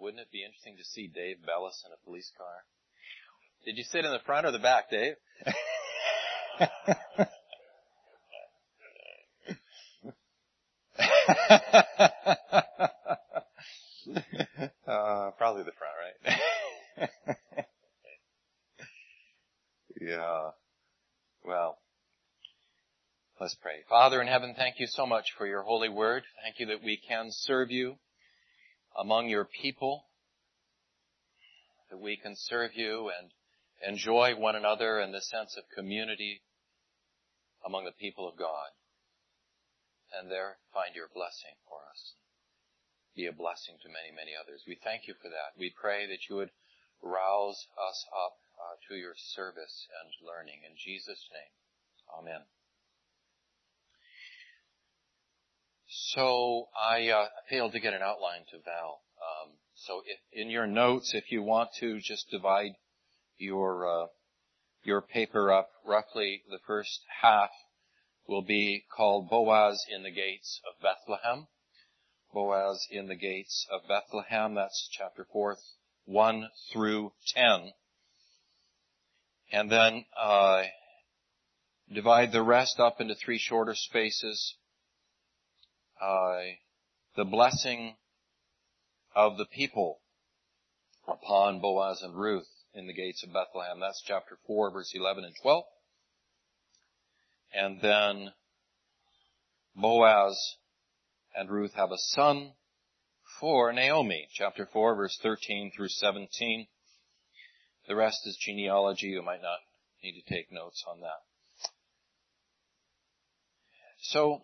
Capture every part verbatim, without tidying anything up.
wouldn't it be interesting to see Dave Bellis in a police car? Did you sit in the front or the back, Dave? uh, probably the front, right? Yeah. Well, let's pray. Father in heaven, thank you so much for your holy word. Thank you that we can serve you among your people, that we can serve you and enjoy one another in the sense of community among the people of God, and there find your blessing for us. Be a blessing to many, many others. We thank you for that. We pray that you would rouse us up uh, to your service and learning. In Jesus' name, amen. So I uh, failed to get an outline to Val. Um, so if, in your notes, if you want to just divide your uh, your paper up, roughly the first half will be called Boaz in the Gates of Bethlehem. Boaz in the Gates of Bethlehem. That's chapter four, one through ten. And then uh, divide the rest up into three shorter spaces. Uh, the blessing of the people upon Boaz and Ruth in the Gates of Bethlehem. That's chapter four, verse eleven and twelve. And then Boaz and Ruth have a son for Naomi. Chapter four, verse thirteen through seventeen. The rest is genealogy. You might not need to take notes on that. So,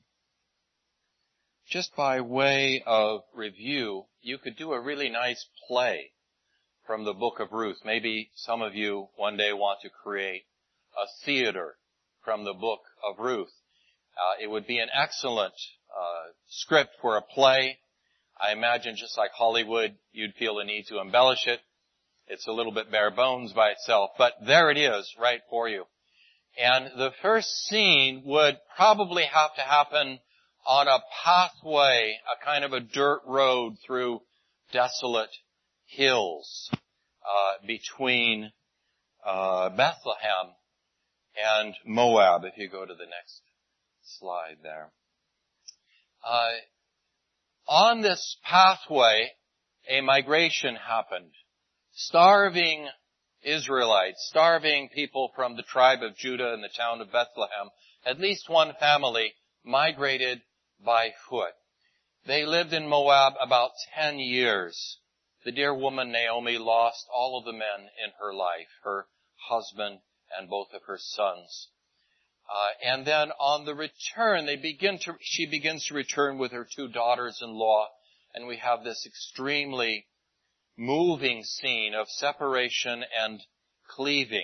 just by way of review, you could do a really nice play from the book of Ruth. Maybe some of you one day want to create a theater from the book of Ruth. Uh, it would be an excellent uh, script for a play. I imagine just like Hollywood, you'd feel the need to embellish it. It's a little bit bare bones by itself, but there it is right for you. And the first scene would probably have to happen on a pathway, a kind of a dirt road through desolate hills uh, between uh, Bethlehem and Moab, if you go to the next slide there. Uh, on this pathway, a migration happened. Starving Israelites, starving people from the tribe of Judah and the town of Bethlehem, at least one family migrated by foot. They lived in Moab about ten years. The dear woman Naomi lost all of the men in her life, her husband and both of her sons. Uh, and then on the return, they begin to, she begins to return with her two daughters-in-law, and we have this extremely moving scene of separation and cleaving.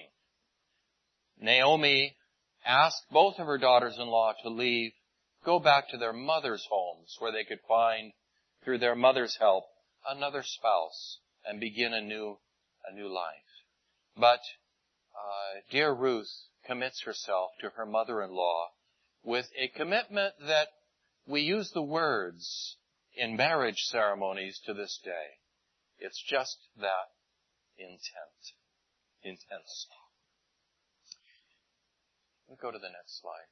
Naomi asked both of her daughters-in-law to leave, go back to their mothers' homes where they could find, through their mother's help, another spouse and begin a new, a new life. But, uh, dear Ruth commits herself to her mother-in-law with a commitment that we use the words in marriage ceremonies to this day. It's just that intent, intense. We'll go to the next slide.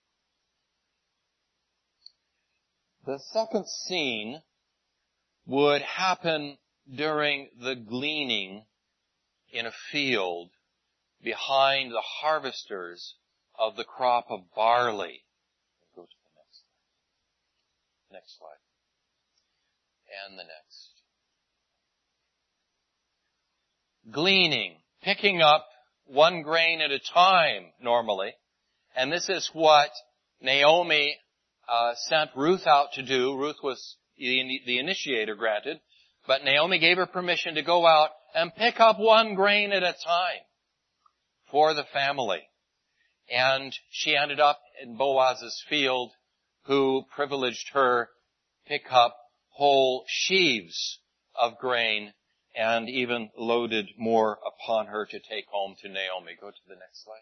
The second scene would happen during the gleaning in a field behind the harvesters of the crop of barley. We'll go to the next slide. Next slide. And the next. Gleaning, picking up one grain at a time normally. And this is what Naomi uh, sent Ruth out to do. Ruth was the, the initiator, granted, but Naomi gave her permission to go out and pick up one grain at a time for the family. And she ended up in Boaz's field, who privileged her pick up whole sheaves of grain and even loaded more upon her to take home to Naomi. Go to the next slide.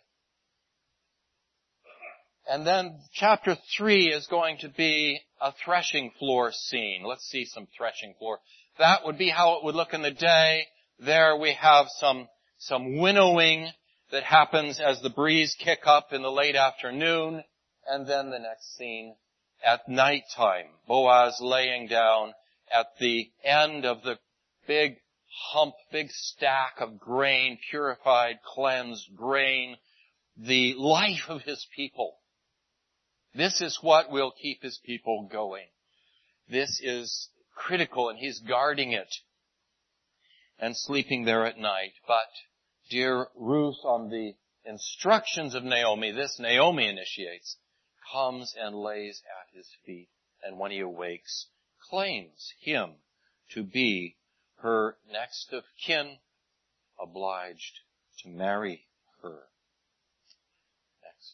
And then chapter three is going to be a threshing floor scene. Let's see some threshing floor. that would be how it would look in the day. There we have some, some winnowing that happens as the breeze kick up in the late afternoon. And then the next scene at nighttime. Boaz laying down at the end of the big hump, big stack of grain, purified, cleansed grain, the life of his people. This is what will keep his people going. This is critical, and he's guarding it and sleeping there at night. But dear Ruth, on the instructions of Naomi, this Naomi initiates, comes and lays at his feet, and when he awakes, claims him to be her next of kin, obliged to marry her. Next.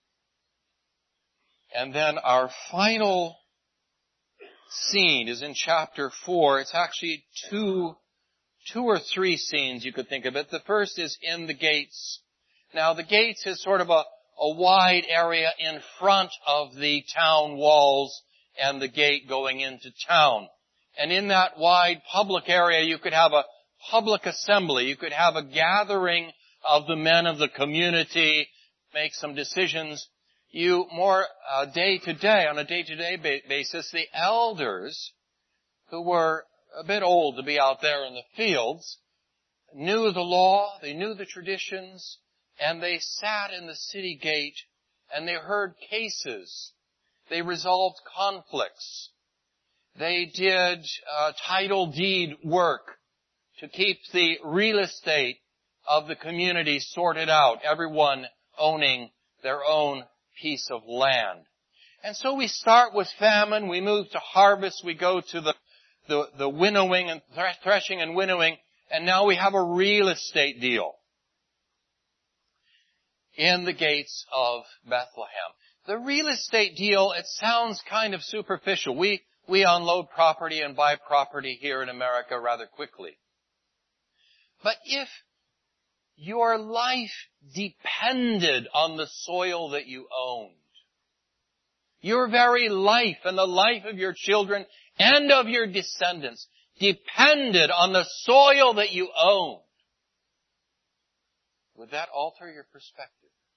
And then our final scene is in chapter four. It's actually two, two or three scenes you could think of it. The first is in the gates. Now the gates is sort of a, a wide area in front of the town walls and the gate going into town. And in that wide public area, you could have a public assembly. You could have a gathering of the men of the community, make some decisions. You more uh, day to day, on a day-to-day ba- basis, the elders, who were a bit old to be out there in the fields, knew the law, they knew the traditions, and they sat in the city gate and they heard cases. They resolved conflicts. They did uh, title deed work to keep the real estate of the community sorted out, everyone owning their own piece of land. And so we start with famine, we move to harvest, we go to the, the, the winnowing and threshing and winnowing, and now we have a real estate deal in the gates of Bethlehem. The real estate deal, it sounds kind of superficial. We, we unload property and buy property here in America rather quickly. But if your life depended on the soil that you owned, your very life and the life of your children and of your descendants depended on the soil that you owned, would that alter your perspective?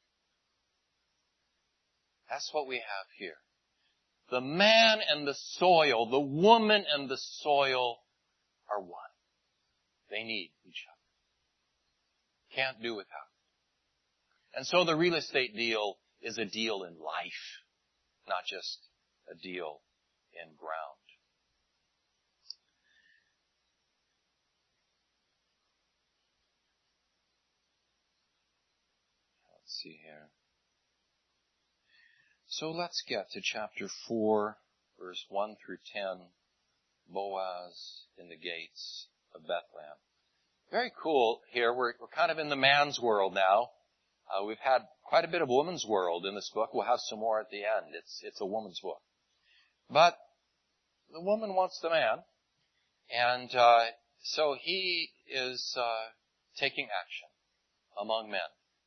That's what we have here. The man and the soil, the woman and the soil are one. They need each other. Can't do without. And so the real estate deal is a deal in life, not just a deal in ground. Let's see here. So let's get to chapter four, verse one through ten, Boaz in the gates of Bethlehem. Very cool here. We're, we're kind of in the man's world now. Uh, we've had quite a bit of woman's world in this book. We'll have some more at the end. It's, it's a woman's book. But the woman wants the man. And uh, so he is uh, taking action among men.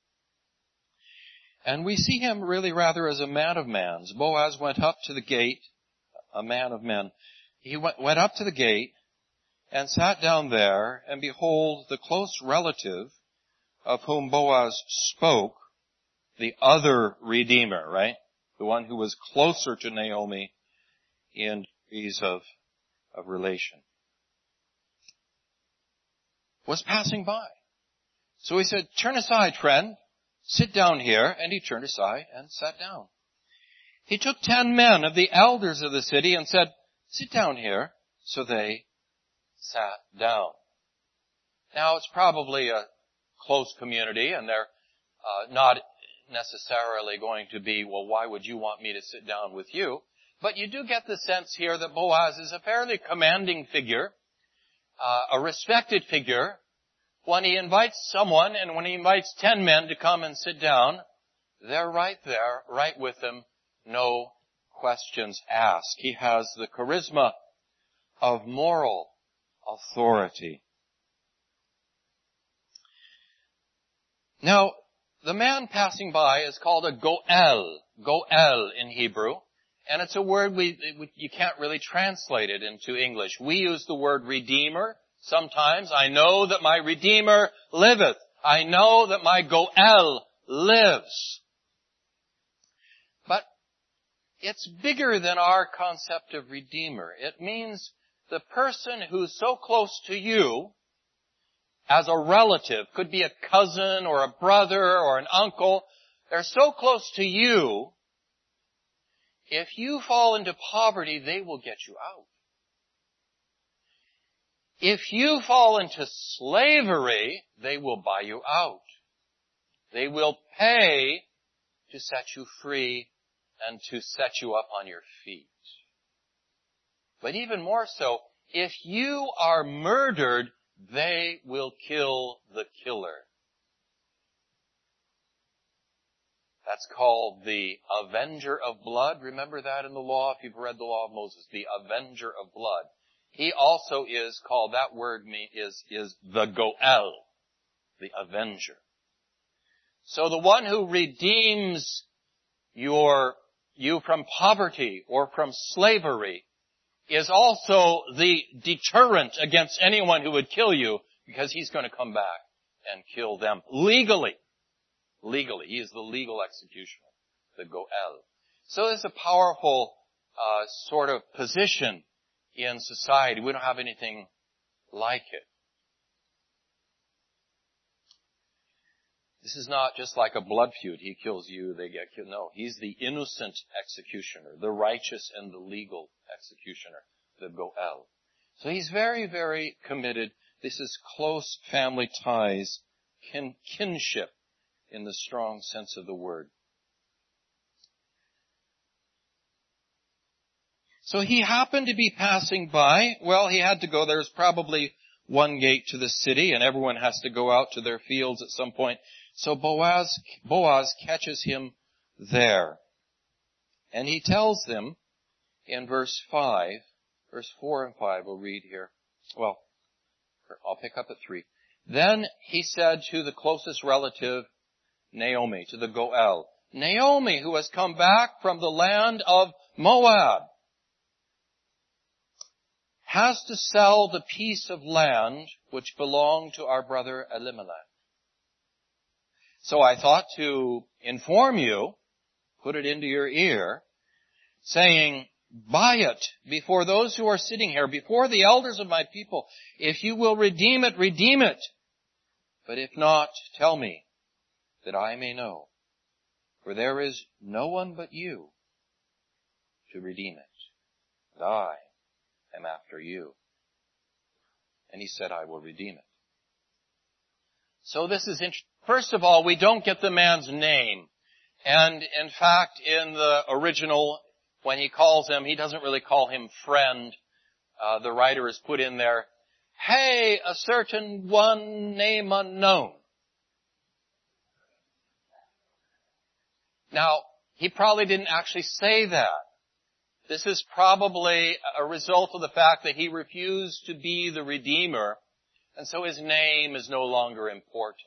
And we see him really rather as a man of mans. Boaz went up to the gate, a man of men. He went, went up to the gate and sat down there, and behold, the close relative of whom Boaz spoke, the other Redeemer, right? The one who was closer to Naomi in degrees of, of relation, was passing by. So he said, "Turn aside, friend. Sit down here." And he turned aside and sat down. He took ten men of the elders of the city and said, "Sit down here." So they sat down. Now it's probably a close community, and they're uh, not necessarily going to be, well, why would you want me to sit down with you? But you do get the sense here that Boaz is a fairly commanding figure, uh, a respected figure. When he invites someone, and when he invites ten men to come and sit down, they're right there, right with him, no questions asked. He has the charisma of moral authority. Now, the man passing by is called a goel, goel in Hebrew, And it's a word we, you can't really translate it into English. We use the word redeemer sometimes. I know that my Redeemer liveth. I know that my Goel lives. But it's bigger than our concept of Redeemer. It means the person who's so close to you as a relative, could be a cousin or a brother or an uncle, they're so close to you, if you fall into poverty, they will get you out. If you fall into slavery, they will buy you out. They will pay to set you free and to set you up on your feet. But even more so, if you are murdered, they will kill the killer. That's called the avenger of blood. Remember that in the law, if you've read the law of Moses, the avenger of blood. He also is called, that word is, is the Goel, the avenger. So the one who redeems your, you from poverty or from slavery is also the deterrent against anyone who would kill you, because he's going to come back and kill them legally. Legally. He is the legal executioner, the Goel. So it's a powerful uh, sort of position in society. We don't have anything like it. This is not just like a blood feud. He kills you, they get killed. No, he's the innocent executioner, the righteous and the legal executioner, the Goel. So he's very, very committed. This is close family ties, kin- kinship in the strong sense of the word. So he happened to be passing by. Well, he had to go. There's probably one gate to the city, and everyone has to go out to their fields at some point. So Boaz, Boaz catches him there. And he tells them in verse five, verse four and five, we'll read here. Well, I'll pick up at three. Then he said to the closest relative, Naomi, to the Goel, Naomi, who has come back from the land of Moab, has to sell the piece of land which belonged to our brother Elimelech. So I thought to inform you, put it into your ear, saying, buy it before those who are sitting here, before the elders of my people. If you will redeem it, redeem it. But if not, tell me, that I may know. For there is no one but you to redeem it. And I am after you. And he said, I will redeem it. So this is interesting. First of all, we don't get the man's name. And in fact, in the original, when he calls him, he doesn't really call him friend. Uh, the writer has put in there, hey, a certain one, name unknown. Now, he probably didn't actually say that. This is probably a result of the fact that he refused to be the Redeemer, and so his name is no longer important.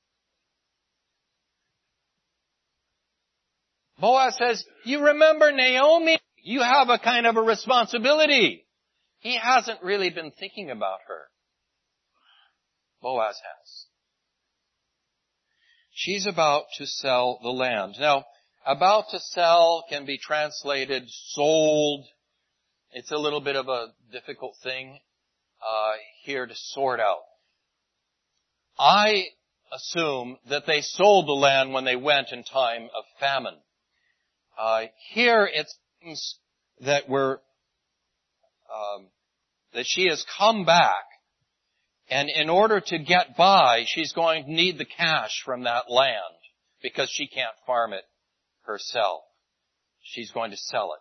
Boaz says, you remember Naomi? You have a kind of a responsibility. He hasn't really been thinking about her. Boaz has. She's about to sell the land. Now, about to sell can be translated sold. It's a little bit of a difficult thing uh, here to sort out. I assume that they sold the land when they went in time of famine. Uh, here it seems that we're, um, that she has come back, and in order to get by, she's going to need the cash from that land because she can't farm it herself. She's going to sell it.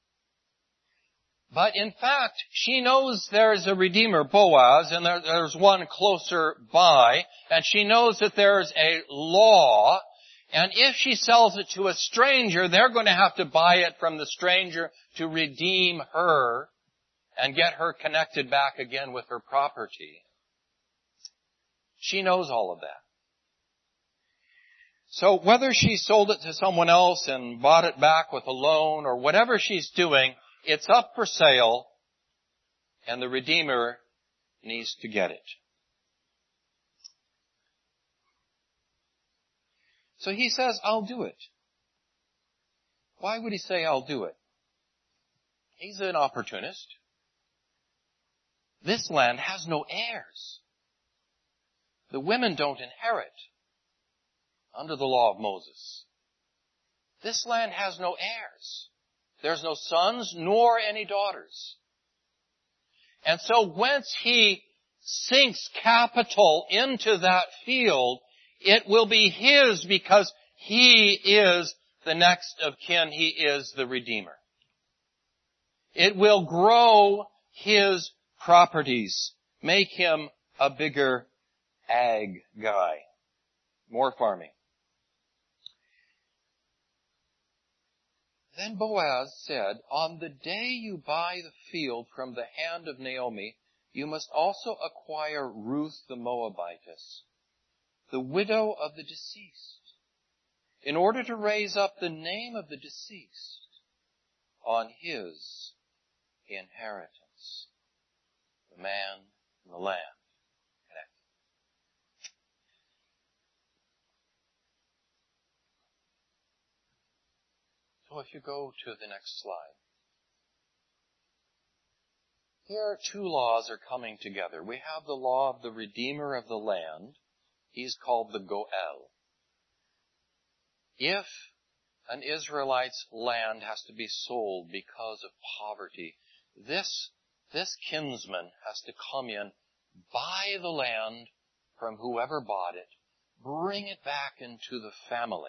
But in fact, she knows there's a Redeemer, Boaz, and there, there's one closer by, and she knows that there's a law. And if she sells it to a stranger, they're going to have to buy it from the stranger to redeem her and get her connected back again with her property. She knows all of that. So whether she sold it to someone else and bought it back with a loan or whatever she's doing, it's up for sale and the Redeemer needs to get it. So he says, I'll do it. Why would he say, I'll do it? He's an opportunist. This land has no heirs. The women don't inherit under the law of Moses. This land has no heirs. There's no sons nor any daughters. And so whence he sinks capital into that field, it will be his because he is the next of kin. He is the Redeemer. It will grow his properties, make him a bigger ag guy. More farming. Then Boaz said, on the day you buy the field from the hand of Naomi, you must also acquire Ruth the Moabitess, the widow of the deceased, in order to raise up the name of the deceased on his inheritance. The man and the land. So if you go to the next slide. Here two laws are coming together. We have the law of the Redeemer of the land. He's called the Goel. If an Israelite's land has to be sold because of poverty, this, this kinsman has to come in, buy the land from whoever bought it, bring it back into the family.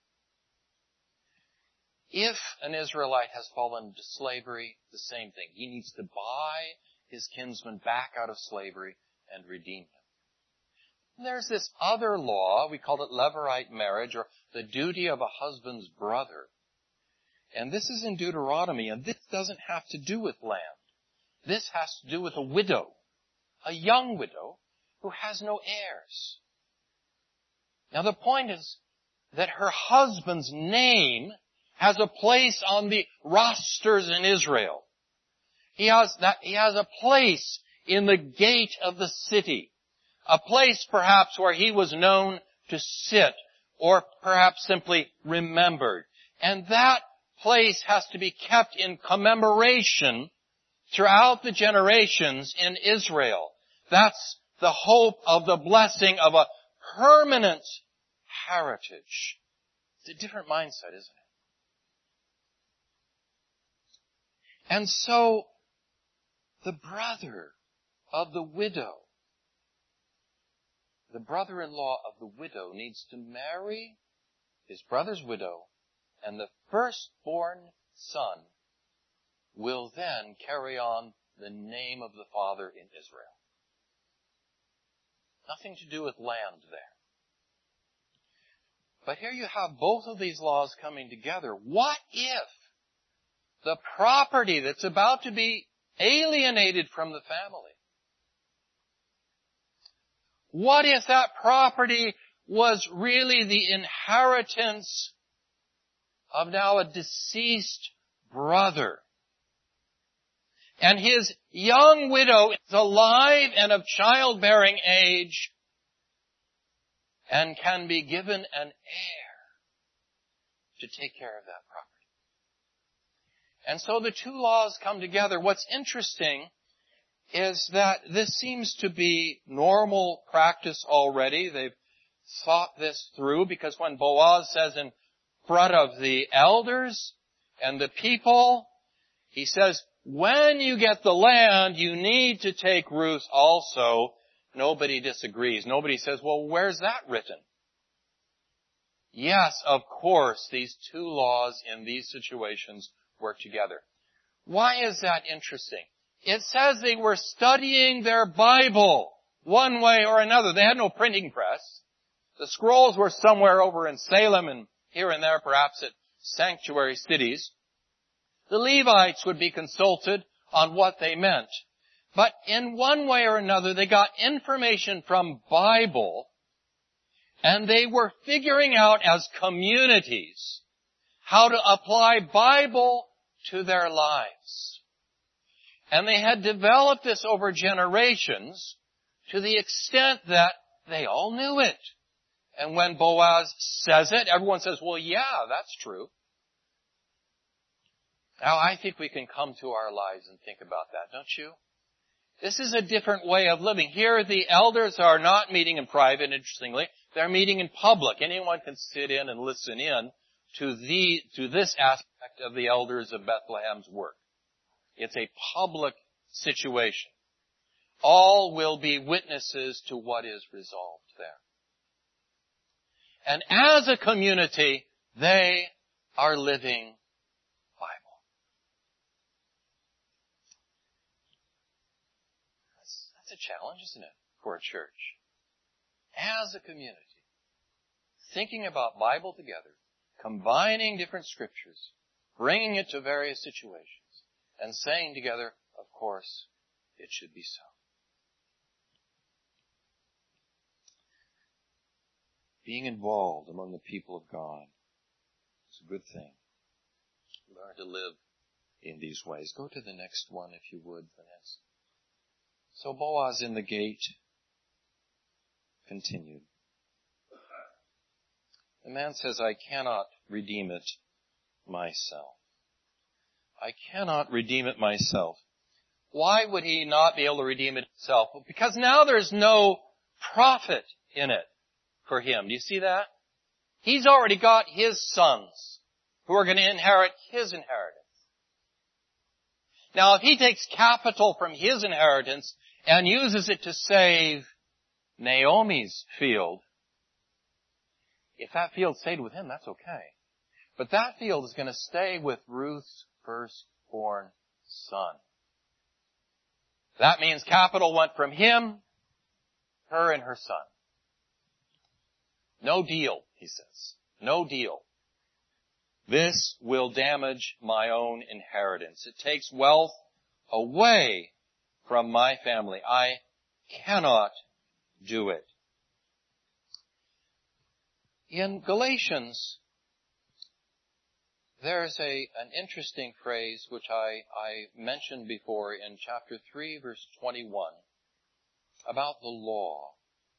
If an Israelite has fallen into slavery, the same thing. He needs to buy his kinsman back out of slavery and redeem him. And there's this other law, we call it Levirate marriage, or the duty of a husband's brother. And this is in Deuteronomy, and this doesn't have to do with land. This has to do with a widow, a young widow who has no heirs. Now the point is that her husband's name has a place on the rosters in Israel. He has that, he has a place in the gate of the city. A place perhaps where he was known to sit or perhaps simply remembered. And that place has to be kept in commemoration throughout the generations in Israel. That's the hope of the blessing of a permanent heritage. It's a different mindset, isn't it? And so, the brother of the widow, the brother-in-law of the widow needs to marry his brother's widow, and the firstborn son will then carry on the name of the father in Israel. Nothing to do with land there. But here you have both of these laws coming together. What if the property that's about to be alienated from the family, what if that property was really the inheritance of now a deceased brother? And his young widow is alive and of childbearing age and can be given an heir to take care of that property. And so the two laws come together. What's interesting is that this seems to be normal practice already. They've thought this through, because when Boaz says in front of the elders and the people, he says, when you get the land, you need to take Ruth also. Nobody disagrees. Nobody says, well, where's that written? Yes, of course, these two laws in these situations work together. Why is that interesting? It says they were studying their Bible one way or another. They had no printing press. The scrolls were somewhere over in Salem and here and there, perhaps at sanctuary cities. The Levites would be consulted on what they meant. But in one way or another, they got information from Bible, And they were figuring out as communities how to apply Bible to their lives. And they had developed this over generations to the extent that they all knew it. And when Boaz says it, everyone says, well, yeah, that's true. Now, I think we can come to our lives and think about that, don't you? This is a different way of living. Here, the elders are not meeting in private, interestingly. They're meeting in public. Anyone can sit in and listen in to the, to this aspect of the elders of Bethlehem's work. It's a public situation. All will be witnesses to what is resolved there. And as a community, they are living Bible. That's, that's a challenge, isn't it, for a church? As a community, thinking about Bible together, combining different scriptures, bringing it to various situations, and saying together, of course, it should be so. Being involved among the people of God is a good thing. Learn to live in these ways. Go to the next one, if you would, Vanessa. So Boaz in the gate continued. The man says, I cannot redeem it myself. I cannot redeem it myself. Why would he not be able to redeem it himself? Well, because now there's no profit in it for him. Do you see that? He's already got his sons who are going to inherit his inheritance. Now, if he takes capital from his inheritance and uses it to save Naomi's field, if that field stayed with him, that's okay. But that field is going to stay with Ruth's firstborn son. That means capital went from him, her, and her son. No deal, he says. No deal. This will damage my own inheritance. It takes wealth away from my family. I cannot do it. In Galatians, there's a, an interesting phrase which I, I mentioned before in chapter three, verse twenty-one, about the law.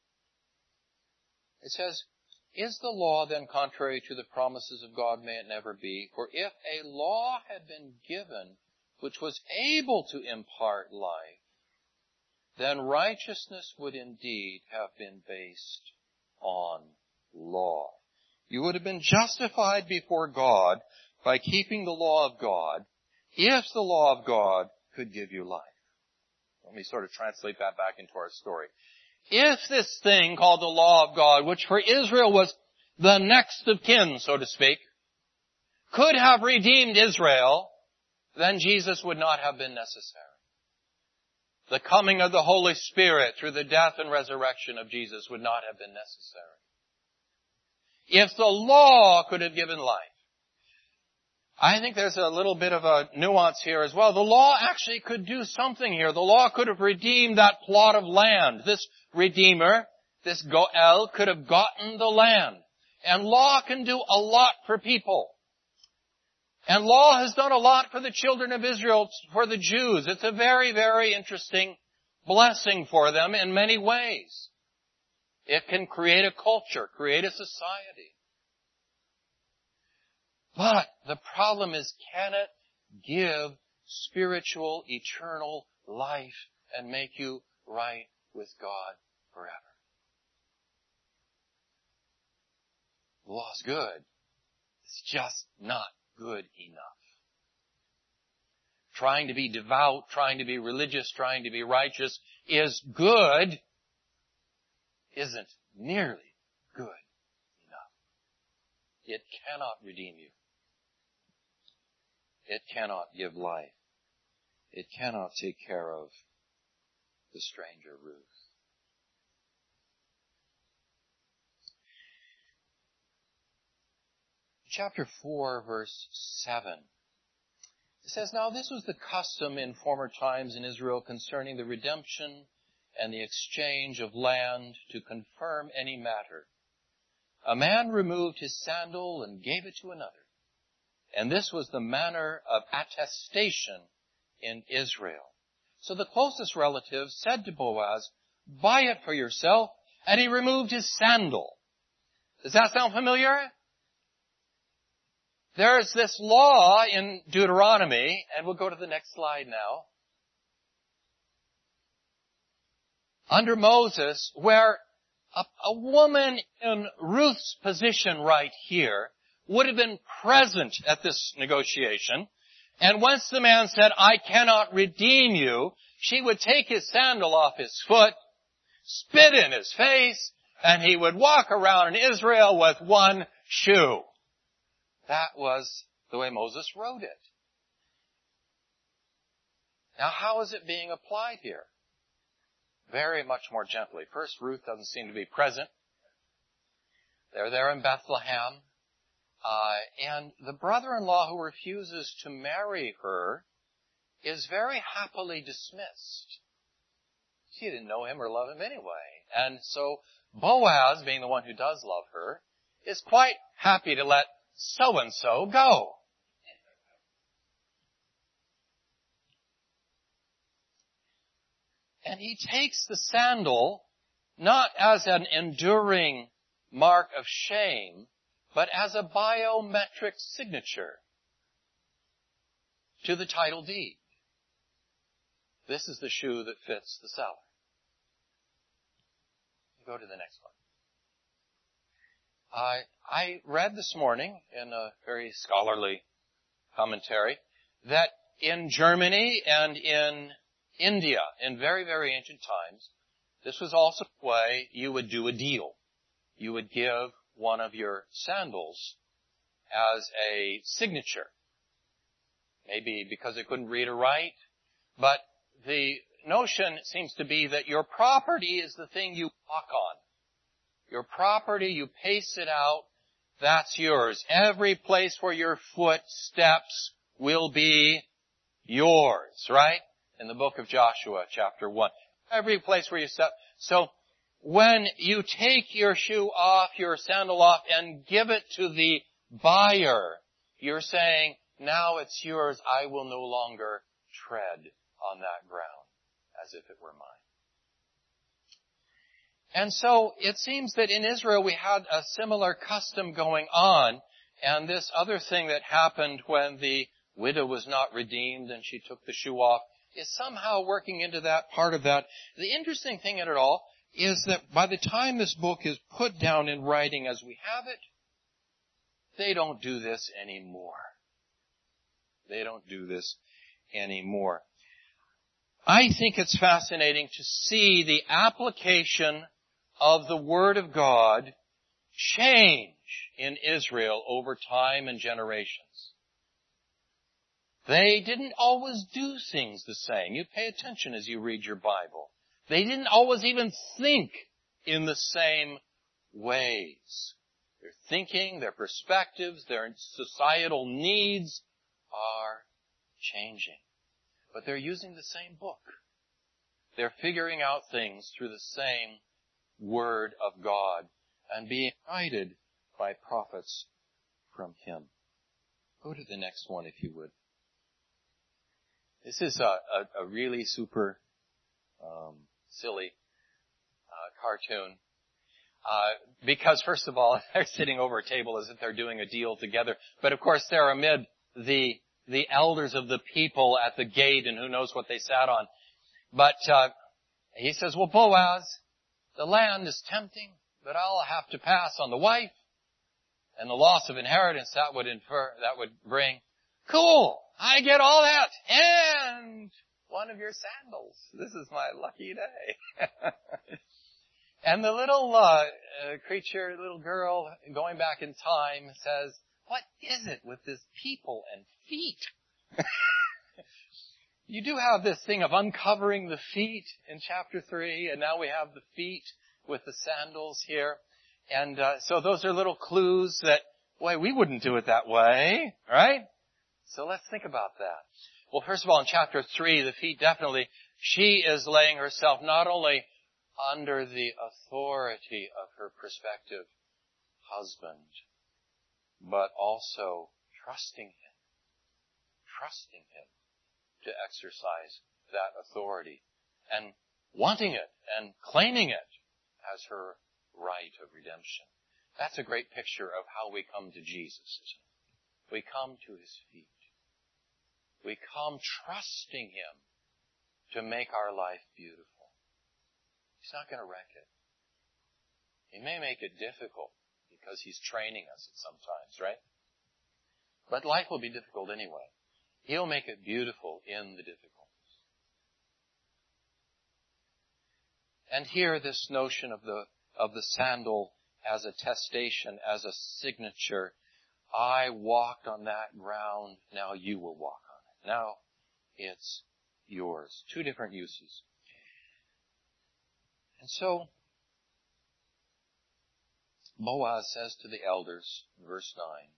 It says, is the law then contrary to the promises of God? May it never be. For if a law had been given which was able to impart life, then righteousness would indeed have been based on law. You would have been justified before God by keeping the law of God if the law of God could give you life. Let me sort of translate that back into our story. If this thing called the law of God, which for Israel was the next of kin, so to speak, could have redeemed Israel, then Jesus would not have been necessary. The coming of the Holy Spirit through the death and resurrection of Jesus would not have been necessary. If the law could have given life, I think there's a little bit of a nuance here as well. The law actually could do something here. The law could have redeemed that plot of land. This Redeemer, this Goel, could have gotten the land. And law can do a lot for people. And law has done a lot for the children of Israel, for the Jews. It's a very, very interesting blessing for them in many ways. It can create a culture, create a society. But the problem is, can it give spiritual, eternal life and make you right with God forever? The law's good. It's just not good enough. Trying to be devout, trying to be religious, trying to be righteous is good, isn't nearly good enough. It cannot redeem you. It cannot give life. It cannot take care of the stranger Ruth. Chapter four, verse seven. It says, now this was the custom in former times in Israel concerning the redemption and the exchange of land to confirm any matter. a man removed his sandal and gave it to another. And this was the manner of attestation in Israel. So the closest relative said to Boaz, buy it for yourself, and he removed his sandal. Does that sound familiar? There's this law in Deuteronomy, and we'll go to the next slide now, under Moses, where a, a woman in Ruth's position right here would have been present at this negotiation. And once the man said, I cannot redeem you, she would take his sandal off his foot, spit in his face, and he would walk around in Israel with one shoe. That was the way Moses wrote it. Now, how is it being applied here? Very much more gently. First, Ruth doesn't seem to be present. They're there in Bethlehem. Uh, and the brother-in-law who refuses to marry her is very happily dismissed. She didn't know him or love him anyway. And so Boaz, being the one who does love her, is quite happy to let so-and-so go. And he takes the sandal not as an enduring mark of shame, but as a biometric signature to the title deed. This is the shoe that fits the seller. Go to the next one. I, I read this morning in a very scholarly commentary that in Germany and in India, in very, very ancient times, this was also the way you would do a deal. You would give one of your sandals as a signature. Maybe because they couldn't read or write, but the notion seems to be that your property is the thing you walk on. Your property, you pace it out, that's yours. Every place where your foot steps will be yours, right? In the book of Joshua, chapter one. Every place where you step. So, when you take your shoe off, your sandal off, and give it to the buyer, you're saying, now it's yours, I will no longer tread on that ground, as if it were mine. And so it seems that in Israel we had a similar custom going on, and this other thing that happened when the widow was not redeemed and she took the shoe off is somehow working into that part of that. The interesting thing in it all is that by the time this book is put down in writing as we have it, they don't do this anymore. They don't do this anymore. I think it's fascinating to see the application of the Word of God change in Israel over time and generations. They didn't always do things the same. You pay attention as you read your Bible. They didn't always even think in the same ways. Their thinking, their perspectives, their societal needs are changing. But they're using the same book. They're figuring out things through the same Word of God and being guided by prophets from Him. Go to the next one if you would. This is a, a, a really super um, silly uh, cartoon. Uh, because first of all, they're sitting over a table as if they're doing a deal together. But of course, they're amid the the elders of the people at the gate, and who knows what they sat on. But uh, he says, well, Boaz, the land is tempting, but I'll have to pass on the wife and the loss of inheritance that would infer, that would bring. Cool! I get all that! And one of your sandals. This is my lucky day. And the little uh, uh, creature, little girl, going back in time, says, what is it with this people and feet? You do have this thing of uncovering the feet in chapter three, and now we have the feet with the sandals here. And uh, so those are little clues that, boy, we wouldn't do it that way, right? So let's think about that. Well, first of all, in chapter three, the feet definitely, she is laying herself not only under the authority of her perspective husband, but also trusting him, trusting him to exercise that authority and wanting it and claiming it as her right of redemption. That's a great picture of how we come to Jesus, isn't it? We come to his feet. We come trusting him to make our life beautiful. He's not going to wreck it. He may make it difficult because he's training us sometimes, right? But life will be difficult anyway. He'll make it beautiful in the difficulties. And here, this notion of the of the sandal as a testation, as a signature. I walked on that ground, now you will walk on it. Now it's yours. Two different uses. And so, Boaz says to the elders, verse nine,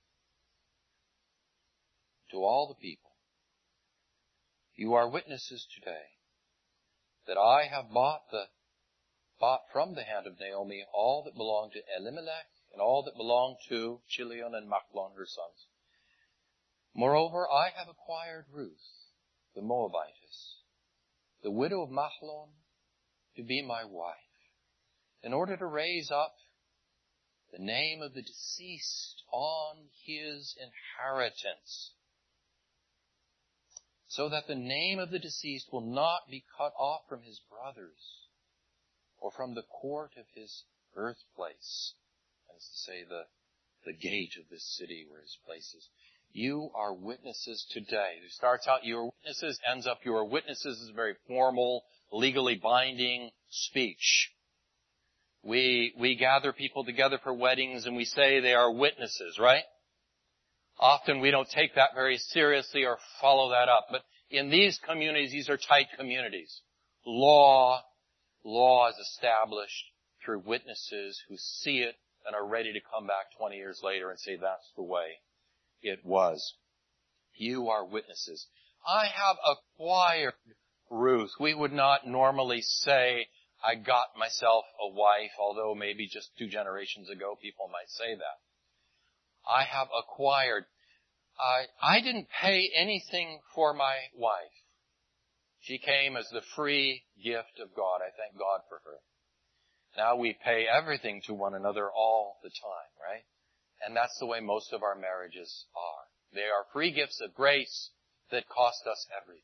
to all the people, you are witnesses today that I have bought the bought from the hand of Naomi all that belonged to Elimelech and all that belonged to Chilion and Machlon, her sons. Moreover, I have acquired Ruth, the Moabitess, the widow of Machlon, to be my wife, in order to raise up the name of the deceased on his inheritance, so that the name of the deceased will not be cut off from his brothers, or from the court of his birthplace, that is to say, the, the gate of this city where his place is. You are witnesses today. It starts out, you are witnesses, ends up, you are witnesses is a very formal, legally binding speech. We, we gather people together for weddings and we say they are witnesses, right? Often we don't take that very seriously or follow that up. But in these communities, these are tight communities. Law, law is established through witnesses who see it and are ready to come back twenty years later and say that's the way it was. You are witnesses. I have acquired Ruth. We would not normally say, I got myself a wife, although maybe just two generations ago people might say that. I have acquired. I, I didn't pay anything for my wife. She came as the free gift of God. I thank God for her. Now we pay everything to one another all the time, right? And that's the way most of our marriages are. They are free gifts of grace that cost us everything.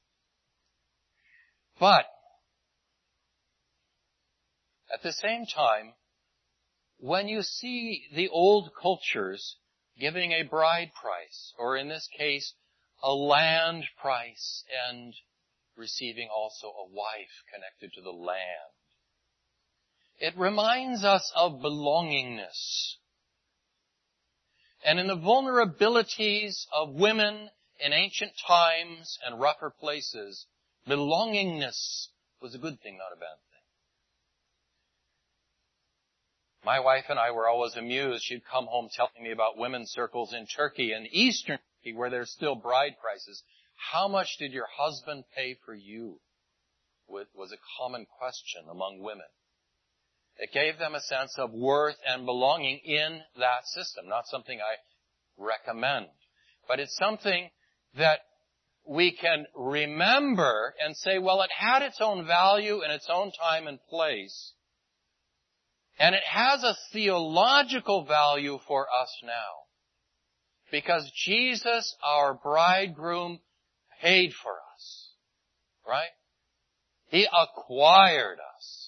But at the same time, when you see the old cultures giving a bride price, or in this case, a land price, and receiving also a wife connected to the land, it reminds us of belongingness. And in the vulnerabilities of women in ancient times and rougher places, belongingness was a good thing, not a bad thing. My wife and I were always amused. She'd come home telling me about women's circles in Turkey and Eastern Turkey where there's still bride prices. How much did your husband pay for you? Was a common question among women. It gave them a sense of worth and belonging in that system. Not something I recommend, but it's something that we can remember and say, well, it had its own value in its own time and place. And it has a theological value for us now. Because Jesus, our bridegroom, paid for us. Right? He acquired us.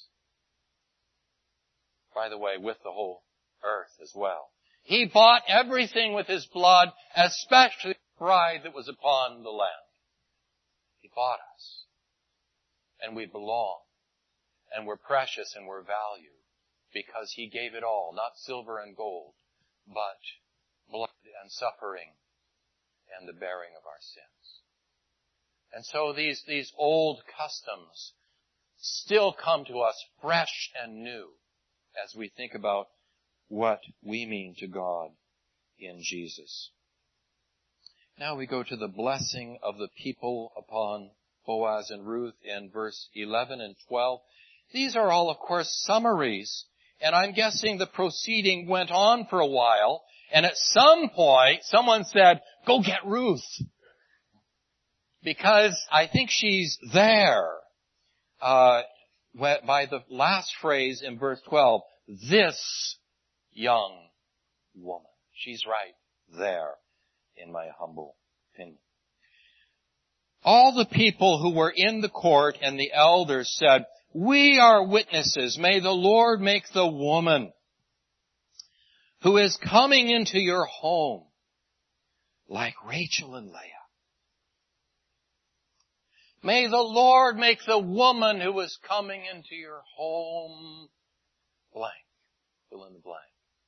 By the way, with the whole earth as well. He bought everything with His blood, especially the bride that was upon the land. He bought us. And we belong. And we're precious and we're valued. Because He gave it all, not silver and gold, but blood and suffering and the bearing of our sins. And so these, these old customs still come to us fresh and new as we think about what we mean to God in Jesus. Now we go to the blessing of the people upon Boaz and Ruth in verse eleven and twelve. These are all, of course, summaries. And I'm guessing the proceeding went on for a while. And at some point, someone said, go get Ruth. Because I think she's there. Uh, by the last phrase in verse twelve, this young woman. She's right there, in my humble opinion. All the people who were in the court and the elders said, we are witnesses. May the Lord make the woman who is coming into your home like Rachel and Leah. May the Lord make the woman who is coming into your home blank. Fill in the blank.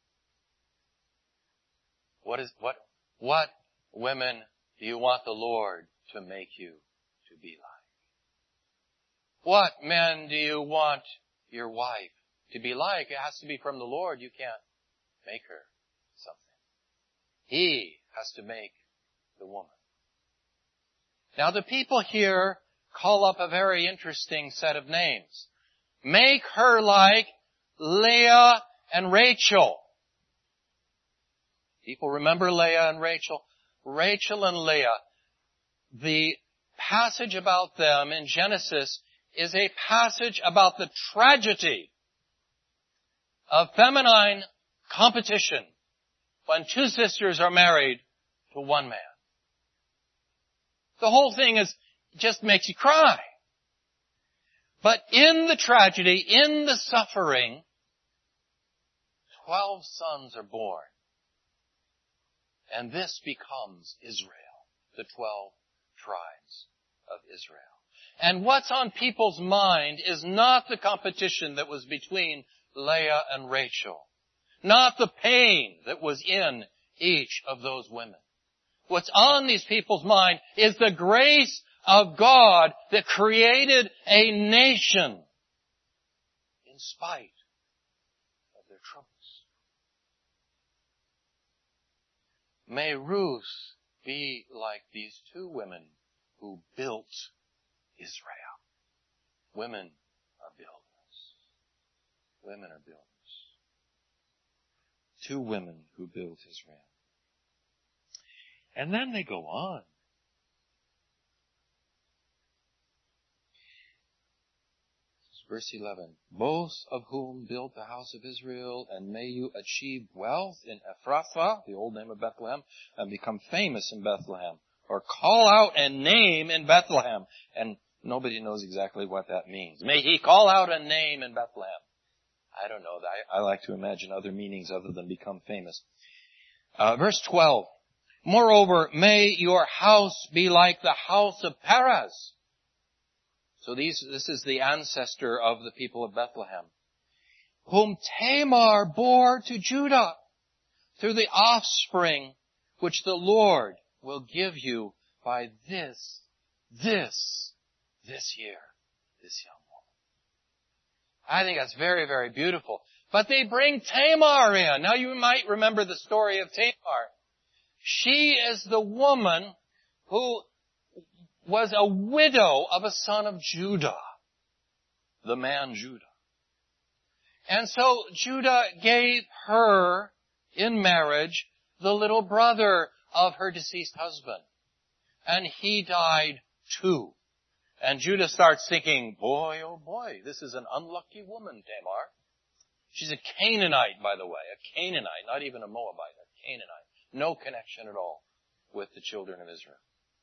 What is, what, what women do you want the Lord to make you to be like? What men do you want your wife to be like? It has to be from the Lord. You can't make her something. He has to make the woman. Now the people here call up a very interesting set of names. Make her like Leah and Rachel. People remember Leah and Rachel? Rachel and Leah. The passage about them in Genesis is a passage about the tragedy of feminine competition when two sisters are married to one man. The whole thing is just makes you cry. But in the tragedy, in the suffering, twelve sons are born. And this becomes Israel, the twelve tribes of Israel. And what's on people's mind is not the competition that was between Leah and Rachel, not the pain that was in each of those women. What's on these people's mind is the grace of God that created a nation in spite of their troubles. May Ruth be like these two women who built Israel. Women are builders. Women are builders. Two women who built Israel. And then they go on. Verse eleven, both of whom built the house of Israel, and may you achieve wealth in Ephrathah, the old name of Bethlehem, and become famous in Bethlehem. Or call out a name in Bethlehem. And nobody knows exactly what that means. May he call out a name in Bethlehem. I don't know. I, I like to imagine other meanings other than become famous. Uh, verse twelve, moreover, may your house be like the house of Perez. So these, this is the ancestor of the people of Bethlehem, whom Tamar bore to Judah through the offspring which the Lord will give you by this, this, this year, this young woman. I think that's very, very beautiful. But they bring Tamar in. Now you might remember the story of Tamar. She is the woman who was a widow of a son of Judah, the man Judah. And so Judah gave her in marriage the little brother of her deceased husband. And he died too. And Judah starts thinking, boy, oh boy, this is an unlucky woman, Tamar. She's a Canaanite, by the way, a Canaanite, not even a Moabite, a Canaanite. No connection at all with the children of Israel.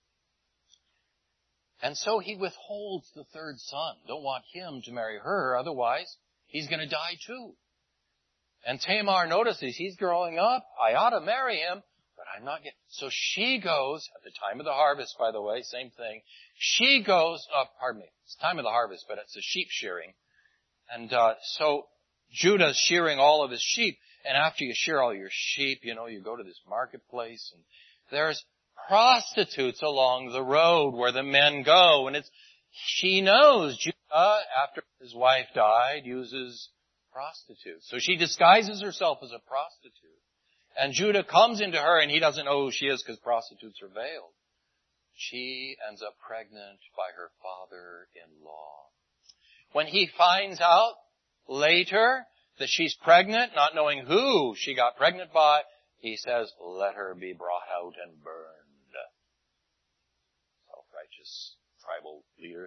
And so he withholds the third son. Don't want him to marry her, otherwise he's going to die too. And Tamar notices he's growing up. I ought to marry him, but I'm not getting... So she goes, at the time of the harvest, by the way, same thing. She goes, uh, pardon me, it's time of the harvest, but it's a sheep shearing. And uh, so Judah's shearing all of his sheep. And after you shear all your sheep, you know, you go to this marketplace, and there's prostitutes along the road where the men go. And it's, she knows Judah, after his wife died, uses prostitutes. So she disguises herself as a prostitute. And Judah comes into her, and he doesn't know who she is because prostitutes are veiled. She ends up pregnant by her father-in-law. When he finds out later that she's pregnant, not knowing who she got pregnant by, he says, let her be brought out and burned. Self-righteous tribal leader.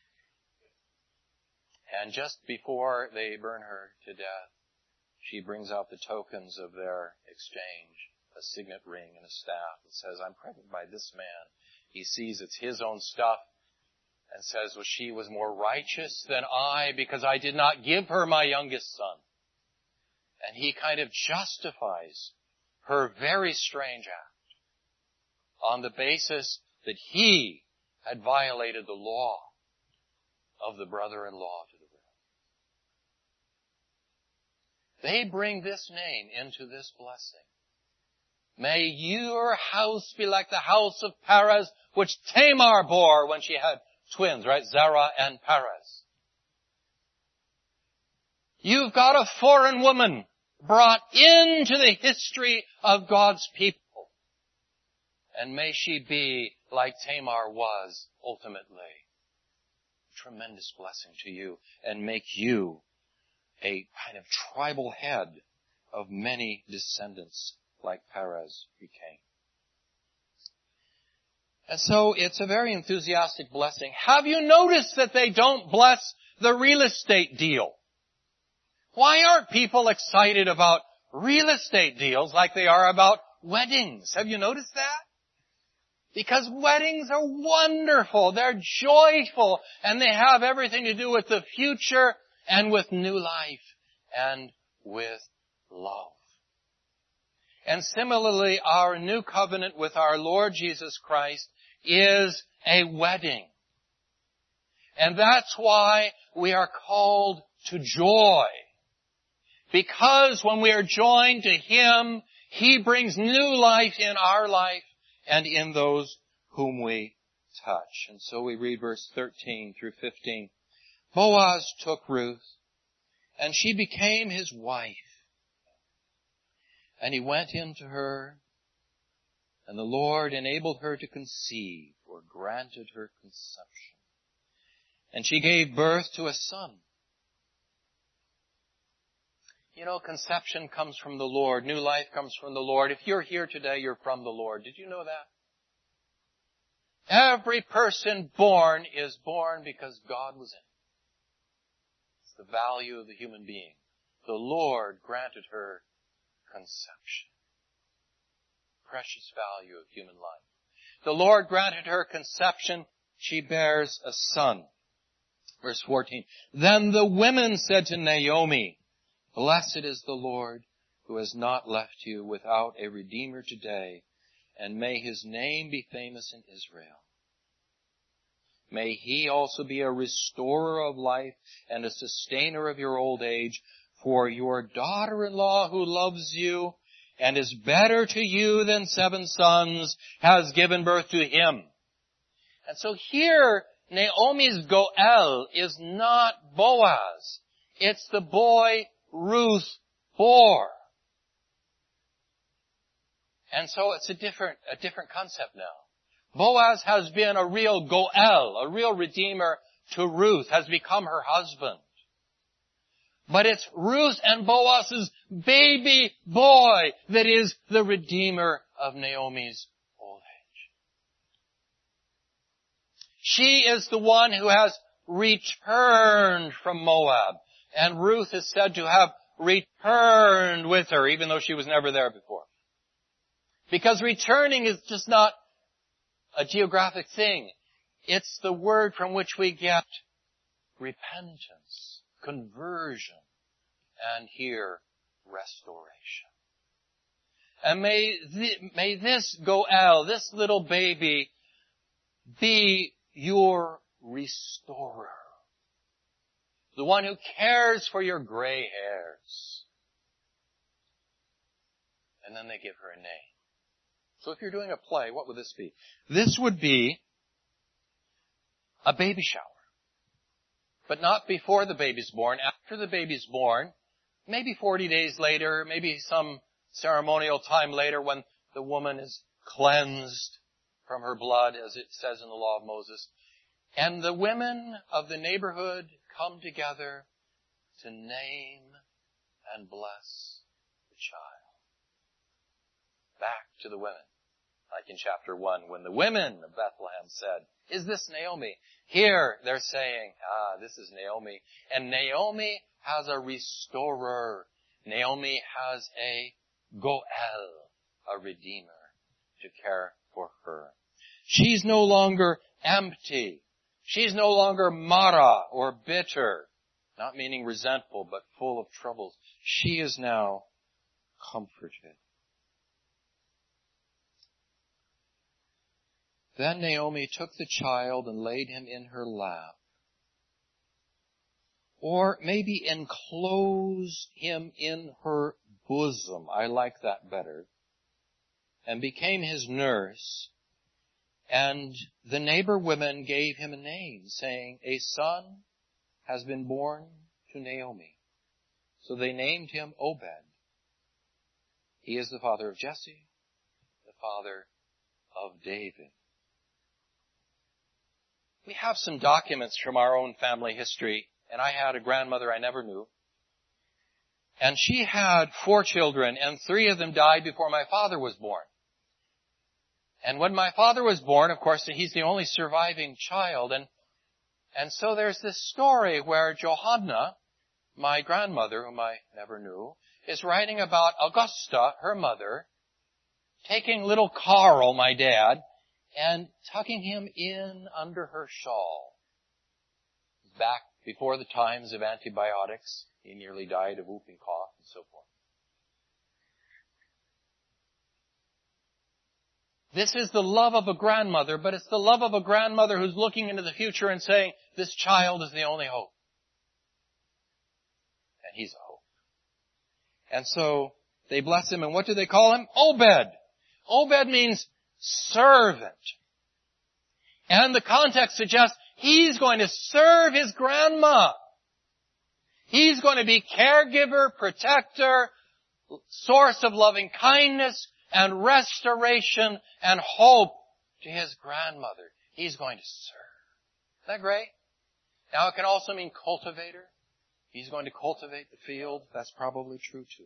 And just before they burn her to death, she brings out the tokens of their exchange, a signet ring and a staff, and says, I'm pregnant by this man. He sees it's his own stuff and says, well, she was more righteous than I because I did not give her my youngest son. And he kind of justifies her very strange act on the basis that he had violated the law of the brother-in-law to the widow. They bring this name into this blessing. May your house be like the house of Perez, which Tamar bore when she had twins, right? Zerah and Perez. You've got a foreign woman brought into the history of God's people. And may she be like Tamar was ultimately. Tremendous blessing to you and make you a kind of tribal head of many descendants like Perez became. And so it's a very enthusiastic blessing. Have you noticed that they don't bless the real estate deal? Why aren't people excited about real estate deals like they are about weddings? Have you noticed that? Because weddings are wonderful, they're joyful, and they have everything to do with the future and with new life and with love. And similarly, our new covenant with our Lord Jesus Christ is a wedding. And that's why we are called to joy. Because when we are joined to Him, He brings new life in our life and in those whom we touch. And so we read verse thirteen through fifteen. Boaz took Ruth, and she became his wife. And he went in to her, and the Lord enabled her to conceive, or granted her conception. And she gave birth to a son. You know, conception comes from the Lord. New life comes from the Lord. If you're here today, you're from the Lord. Did you know that? Every person born is born because God was in it. It's the value of the human being. The Lord granted her conception. Precious value of human life. The Lord granted her conception. She bears a son. Verse fourteen. Then the women said to Naomi, Blessed is the Lord who has not left you without a redeemer today, and may his name be famous in Israel. May he also be a restorer of life and a sustainer of your old age, for your daughter-in-law who loves you and is better to you than seven sons has given birth to him. And so here, Naomi's Goel is not Boaz. It's the boy Ruth bore. And so it's a different, a different concept now. Boaz has been a real Goel, a real redeemer to Ruth, has become her husband. But it's Ruth and Boaz's baby boy that is the redeemer of Naomi's old age. She is the one who has returned from Moab. And Ruth is said to have returned with her, even though she was never there before. Because returning is just not a geographic thing. It's the word from which we get repentance, conversion, and here, restoration. And may, th- may this Goel, this little baby, be your restorer. The one who cares for your gray hairs. And then they give her a name. So if you're doing a play, what would this be? This would be a baby shower. But not before the baby's born. After the baby's born, maybe forty days later, maybe some ceremonial time later when the woman is cleansed from her blood, as it says in the law of Moses. And the women of the neighborhood come together to name and bless the child. Back to the women. Like in chapter one, when the women of Bethlehem said, is this Naomi? Here they're saying, ah, this is Naomi. And Naomi has a restorer. Naomi has a Goel, a redeemer, to care for her. She's no longer empty. She's no longer mara or bitter, not meaning resentful, but full of troubles. She is now comforted. Then Naomi took the child and laid him in her lap. Or maybe enclosed him in her bosom. I like that better. And became his nurse. And the neighbor women gave him a name, saying, a son has been born to Naomi. So they named him Obed. He is the father of Jesse, the father of David. We have some documents from our own family history, and I had a grandmother I never knew. And she had four children, and three of them died before my father was born. And when my father was born, of course, he's the only surviving child, and and so there's this story where Johanna, my grandmother, whom I never knew, is writing about Augusta, her mother, taking little Carl, my dad, and tucking him in under her shawl. Back before the times of antibiotics, he nearly died of whooping cough and so forth. This is the love of a grandmother, but it's the love of a grandmother who's looking into the future and saying, this child is the only hope. And he's a hope. And so they bless him, and what do they call him? Obed. Obed means servant. And the context suggests he's going to serve his grandma. He's going to be caregiver, protector, source of loving kindness and restoration and hope to his grandmother. He's going to serve. Isn't that great? Now it can also mean cultivator. He's going to cultivate the field. That's probably true too.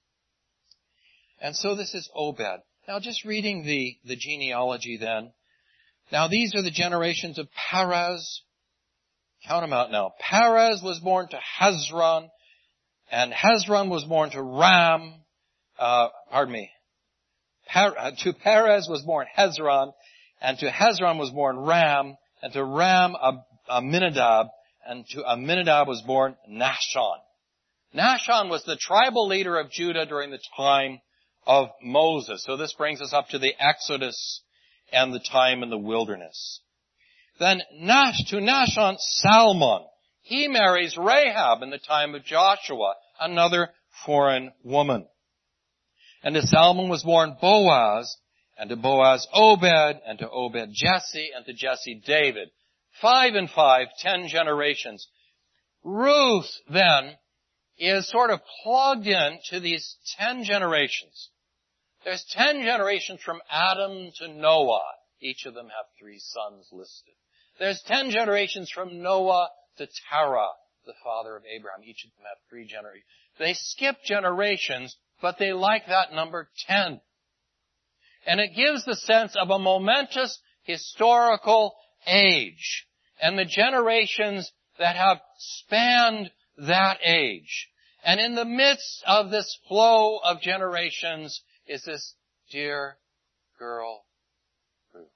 And so this is Obed. Now just reading the, the genealogy then. Now these are the generations of Perez. Count them out now. Perez was born to Hezron, and Hezron was born to Ram. Uh, pardon me. Per, uh, to Perez was born Hezron, and to Hezron was born Ram, and to Ram Amminadab, and to Amminadab was born Nahshon. Nahshon was the tribal leader of Judah during the time of Moses. So this brings us up to the Exodus and the time in the wilderness. Then Nash, to Nahshon, Salmon. He marries Rahab in the time of Joshua, another foreign woman. And to Salmon was born Boaz, and to Boaz Obed, and to Obed Jesse, and to Jesse David. Five and five, ten generations. Ruth, then, is sort of plugged in to these ten generations. There's ten generations from Adam to Noah. Each of them have three sons listed. There's ten generations from Noah to Terah, the father of Abraham. Each of them have three generations. They skip generations, but they like that number ten. And it gives the sense of a momentous historical age and the generations that have spanned that age. And in the midst of this flow of generations is this dear girl, Ruth.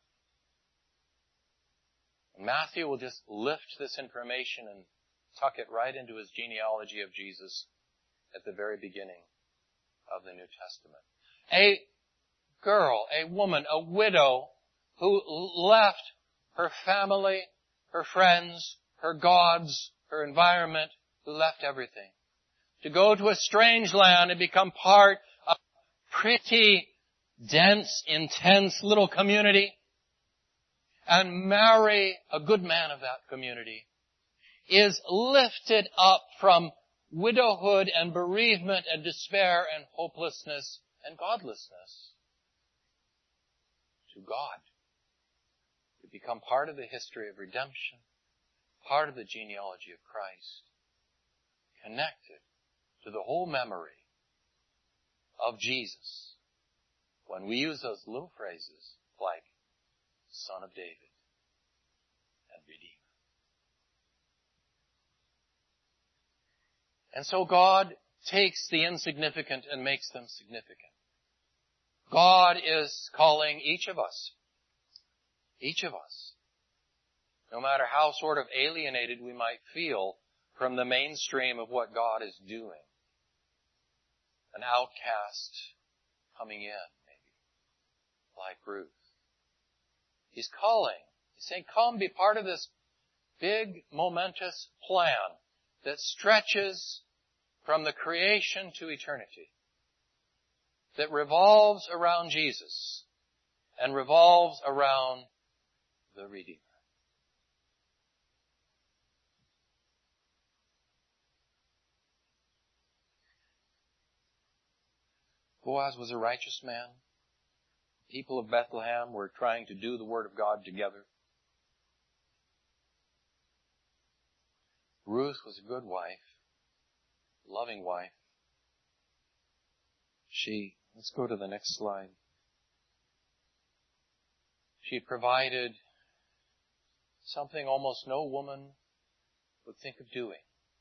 Matthew will just lift this information and tuck it right into his genealogy of Jesus at the very beginning of the New Testament. A girl, a woman, a widow who left her family, her friends, her gods, her environment, who left everything to go to a strange land and become part of a pretty dense, intense little community and marry a good man of that community is lifted up from widowhood and bereavement and despair and hopelessness and godlessness to God. To become part of the history of redemption, part of the genealogy of Christ, connected to the whole memory of Jesus when we use those little phrases like Son of David and Redeemer. And so God takes the insignificant and makes them significant. God is calling each of us, each of us, no matter how sort of alienated we might feel from the mainstream of what God is doing. An outcast coming in, maybe, like Ruth. He's calling. He's saying, come be part of this big, momentous plan that stretches from the creation to eternity, that revolves around Jesus and revolves around the Redeemer. Boaz was a righteous man. People of Bethlehem were trying to do the Word of God together. Ruth was a good wife, loving wife. She, let's go to the next slide. She provided something almost no woman would think of doing.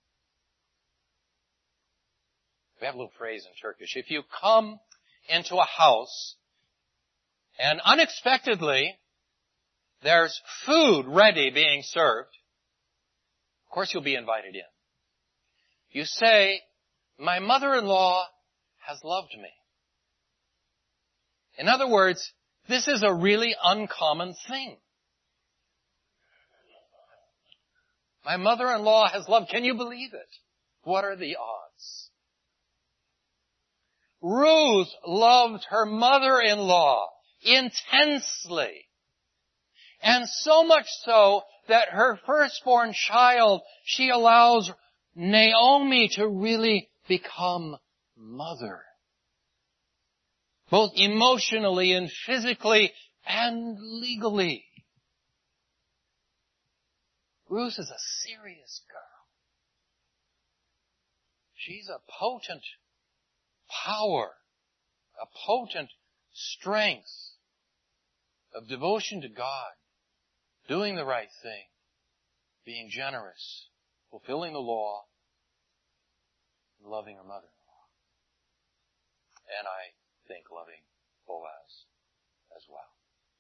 We have a little phrase in Turkish. If you come into a house and unexpectedly there's food ready being served, of course you'll be invited in. You say, my mother-in-law has loved me. In other words, this is a really uncommon thing. My mother-in-law has loved. Can you believe it? What are the odds? Ruth loved her mother-in-law intensely. And so much so that her firstborn child, she allows Naomi to really become mother. Both emotionally and physically and legally. Ruth is a serious girl. She's a potent power, a potent strength of devotion to God, doing the right thing, being generous, fulfilling the law, and loving her mother-in-law. And I think loving Boaz as well.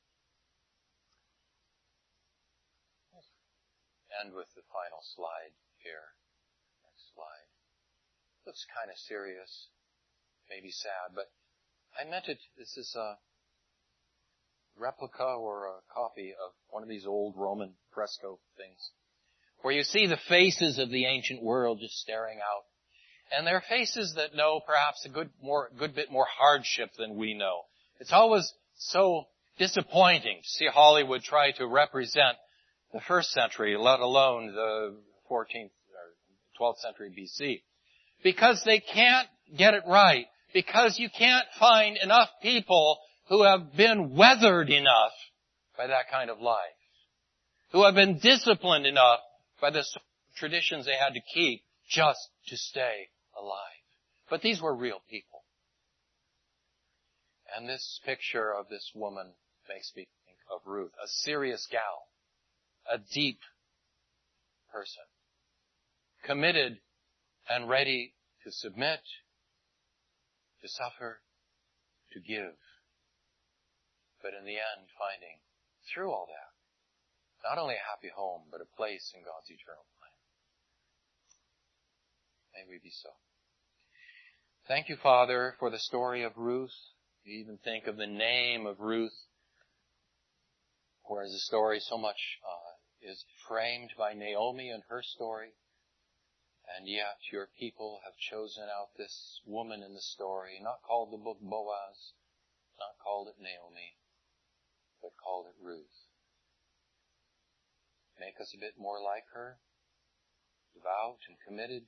End with the final slide here. Next slide. Looks kind of serious. Maybe sad, but I meant it. This is a replica or a copy of one of these old Roman fresco things, where you see the faces of the ancient world just staring out, and they're faces that know perhaps a good, more, good bit more hardship than we know. It's always so disappointing to see Hollywood try to represent the first century, let alone the fourteenth or twelfth century B C, because they can't get it right. Because you can't find enough people who have been weathered enough by that kind of life, who have been disciplined enough by the traditions they had to keep just to stay alive. But these were real people. And this picture of this woman makes me think of Ruth, a serious gal, a deep person, committed and ready to submit, to suffer, to give. But in the end, finding, through all that, not only a happy home, but a place in God's eternal plan. May we be so. Thank you, Father, for the story of Ruth. You even think of the name of Ruth, whereas the story so much uh, is framed by Naomi and her story. And yet your people have chosen out this woman in the story, not called the book Boaz, not called it Naomi, but called it Ruth. Make us a bit more like her, devout and committed,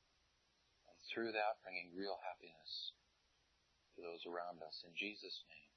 and through that bringing real happiness to those around us. In Jesus' name.